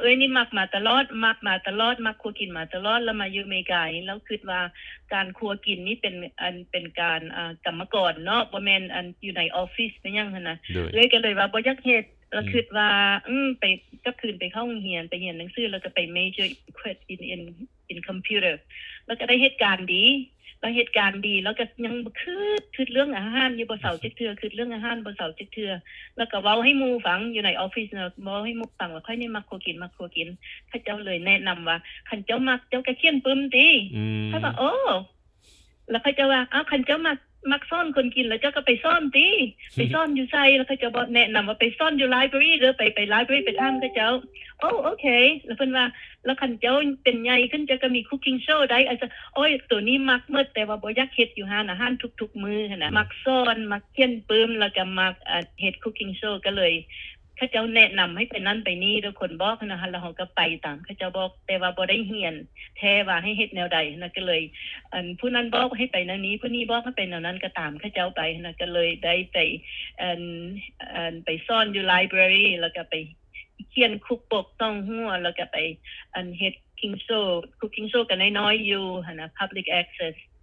อ้ยนี่มักมาตลอดมักครัวกินมาตลอดแล้วมาอยู่อเมริกานี่แล้วคิดว่าการครัวกินนี่เป็นการกรรมกรเนาะบ่แม่นอยู่ในออฟฟิศเป็นหยังหั่นน่ะโดยเลยก็เลยว่าบ่อยากเฮ็ดแล้วคิดว่าไปกลับคืนไปเข้าโรงเรียนไปเรียนหนังสือแล้วก็ไป major in computer แล้วก็ได้เหตุการณ์ดีแล้วเหตุการณ์ดีแล้วก็ยังคือเรื่องอาหารอยู่บ่เซาจักเทื่อคือเรื่องอาหารบ่เซาจักเทื่อแล้วก็เว้าให้หมู่ฟังอยู่ในออฟฟิศเนาะเว้าให้หมู่ฟังว่าค่อยนี่มักครัวกินเขาเจ้าเลยแนะนำว่าคันเจ้ามักเจ้าก็เขียนปึ้มติเขาว่าโอ้แล้วเขาจะว่าอ้าวคันเจ้ามักซ่อนคนกินแล้วเจ้าก็ไปซ่อนติไปซ่อนอยู่ไสแล้วเขาจะบอกแนะนำว่าไปซ่อนอยู่ไลบรารีเด้อไปไลบรารีไปถามเขาเจ้าโอ้โอเคแล้วเพิ่นว่าแล้วคันเจ้าเป็นใหญ่ขึ้นเจ้าก็มีคุกกิ้งโชว์ได้อาจจะโอ้ยตัวนี้มักหมดแต่ว่าบ่อยากเฮ็ดอยู่ร้านอาหารทุกๆมื้อหั่นน่ะมักซ่อนมักเขียนปึ้มแล้วก็มักเฮ็ดคุกกิ้งโชว์ก็เลยเขาเจ้าแนะนำให้ไปนั่นไปนี่ทุกคนบอกนะฮะแล้วเราก็ไปตามเขาเจ้าบอกแต่ว่าบ่ได้เรียนแท้ว่าให้เฮ็ดแนวใดนะก็เลยผู้นั้นบอกให้ไปแนวนี้ผู้นี้บอกให้ไปแนวนั้นก็ตามเขาเจ้าไปนะก็เลยได้ไปไปซ่อนอยู่ไลบรารีแล้วก็ไปเขียนคุกปกต้องหัวแล้วก็ไปเฮ็ดคุกกิ้งโชว์ก็น้อยๆอยู่หั่นน่ะ public access